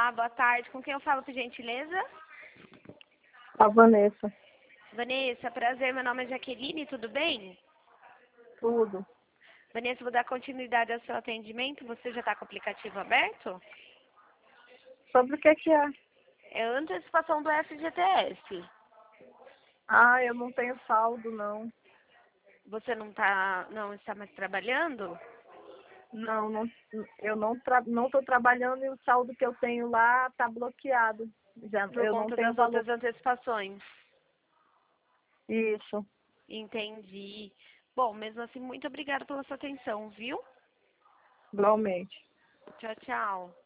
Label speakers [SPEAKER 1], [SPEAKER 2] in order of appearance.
[SPEAKER 1] Olá, boa tarde. Com quem eu falo, por gentileza?
[SPEAKER 2] A Vanessa,
[SPEAKER 1] Vanessa, prazer. Meu nome é Jaqueline, tudo bem?
[SPEAKER 2] tudo.
[SPEAKER 1] Vanessa, vou dar continuidade ao seu atendimento. Você já está com o aplicativo aberto?
[SPEAKER 2] Sobre o que é?
[SPEAKER 1] É antecipação do FGTS.
[SPEAKER 2] Ah, eu não tenho saldo, não.
[SPEAKER 1] Você não está mais trabalhando?
[SPEAKER 2] Não, eu não estou trabalhando e o saldo que eu tenho lá está bloqueado. Já,
[SPEAKER 1] Por
[SPEAKER 2] eu não
[SPEAKER 1] conta
[SPEAKER 2] tenho
[SPEAKER 1] das
[SPEAKER 2] valor.
[SPEAKER 1] outras antecipações.
[SPEAKER 2] Isso,
[SPEAKER 1] Entendi. Bom, mesmo assim, muito obrigada pela sua atenção, viu?
[SPEAKER 2] igualmente.
[SPEAKER 1] Tchau, tchau.